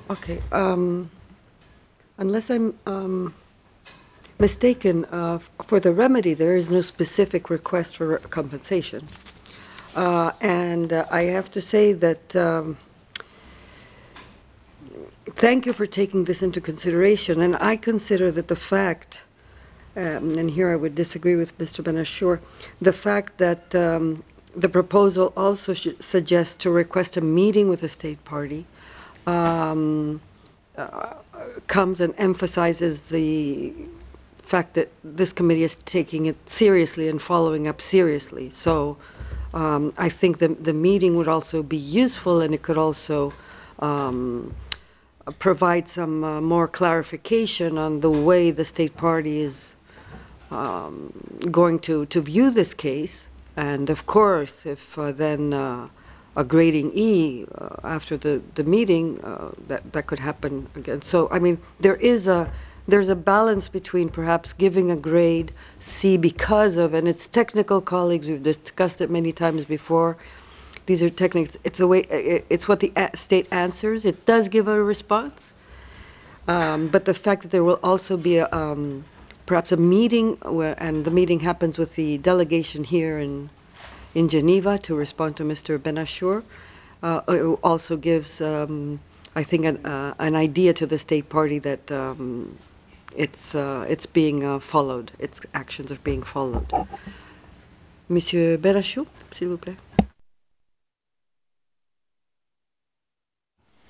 Okay. Unless I'm mistaken, for the remedy, there is no specific request for compensation. And I have to say that thank you for taking this into consideration. And I consider that the fact, and here I would disagree with Mr. Benashur, the fact that the proposal also suggests to request a meeting with the state party um, comes and emphasizes the fact that this committee is taking it seriously and following up seriously. So I think the meeting would also be useful, and it could also provide some more clarification on the way the state party is going to view this case. And of course, if then a grading E after the meeting, that could happen again. So, I mean, there's a balance between perhaps giving a grade C because of, and it's technical, colleagues, we've discussed it many times before. These are techniques. It's the way, it's what the state answers. It does give a response. But the fact that there will also be perhaps a meeting, and the meeting happens with the delegation here in Geneva to respond to Mr. Benashur, it also gives, I think, an idea to the state party that it's being followed, its actions are being followed. Monsieur Benashur, s'il vous plaît.